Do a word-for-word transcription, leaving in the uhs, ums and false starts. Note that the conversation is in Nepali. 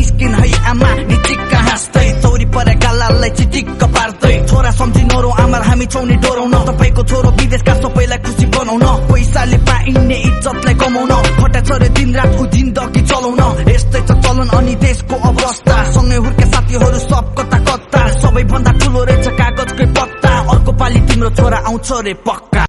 निस्किन है आमा नि चिक्क हाँस्दै तौरी परे गालालाई चिटिक्क पार्दै छोरा सम्झिनोरो आमा हामी चौनी डोराउन तपाईको छोरो विदेशका सबैलाई खुसी बनाउन पैसाले पाइने इज्जतलाई कमाउन खटा छोरे दिन रातको जिन्दगी चलाउन यस्तै छ चलन अनि देशको अवस्था सँगै हुर्के साथीहरू सब कता कता सबैभन्दा ठुलो रहेछ कागजकै पत्ता अर्को पालि तिम्रो छोरा आउँछ रे पक्का।